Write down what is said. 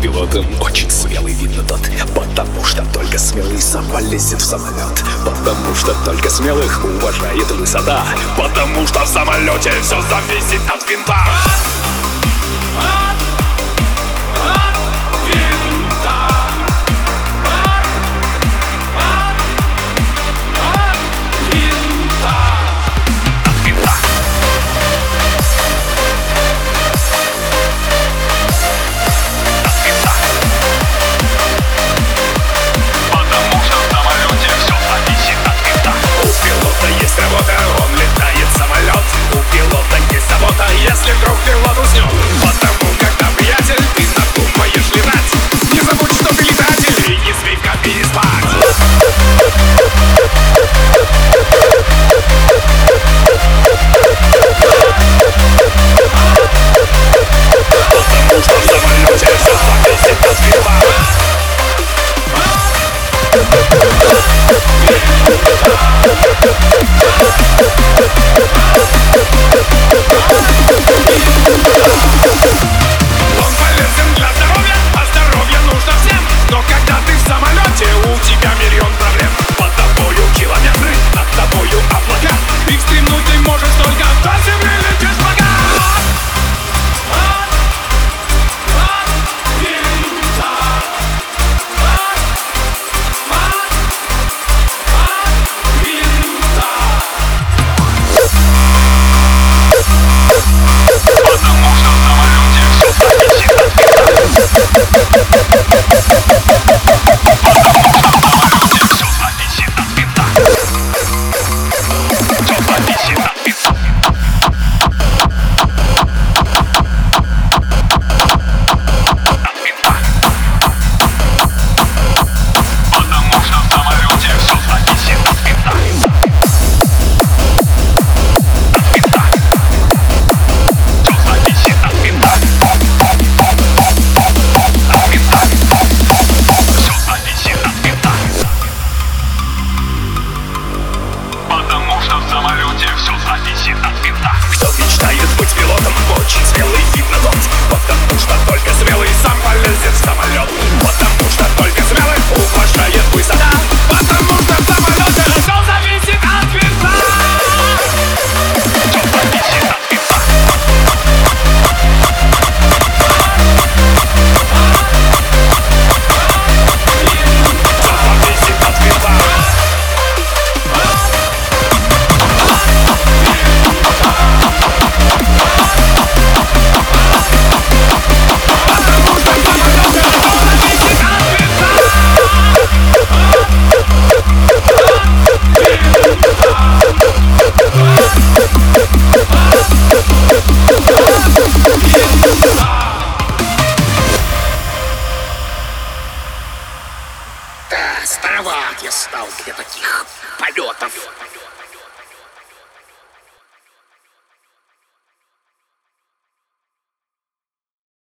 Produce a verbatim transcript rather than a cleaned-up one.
пилотом очень смелый, видно тот. Потому что только смелый сам полезет в самолет. Потому что только смелых уважает высота. Потому что в самолете все зависит от винта. Если вдруг пилот уснет, потому когда приятель, ты надумаешь летать, не забудь, что ты летатель, и не спи в кабине спать. Потому что в самолете все зависит от винта. Он полезен для здоровья, а здоровье нужно всем. Но когда ты в самолете, у тебя миллион проблем. Под тобою километры, над тобою облака. И встремнуть ты можешь только до земли летишь пока. Кто мечтает быть пилотом, очень смелый, видно тот. Потому что только смелый сам полезет в самолет. Потому что только смелый уважает высота. Потому что в самолете все зависит от винта. Все зависит от винта. Все зависит от винта. Да, староват я стал для таких полетов.